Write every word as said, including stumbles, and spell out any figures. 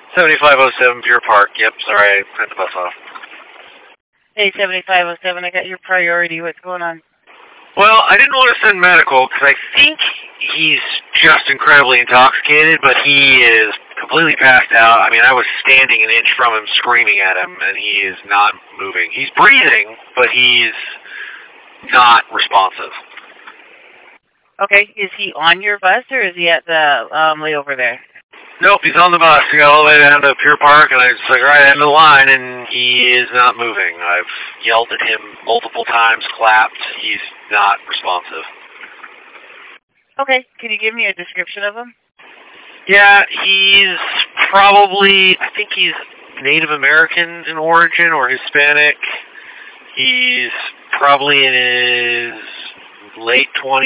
seventy-five oh seven Pier Park. Yep, sorry, I cut the bus off. Hey, seventy-five oh seven, I got your priority. What's going on? Well, I didn't want to send medical because I think he's just incredibly intoxicated, but he is completely passed out. I mean, I was standing an inch from him screaming at him, and he is not moving. He's breathing, but he's not responsive. Okay, is he on your bus, or is he at the um, layover there? Nope, he's on the bus. He got all the way down to Pier Park, and I was like, right end of the line, and he is not moving. I've yelled at him multiple times, clapped. He's not responsive. Okay, can you give me a description of him? Yeah, he's probably, I think he's Native American in origin or Hispanic. He's probably in his late twenties.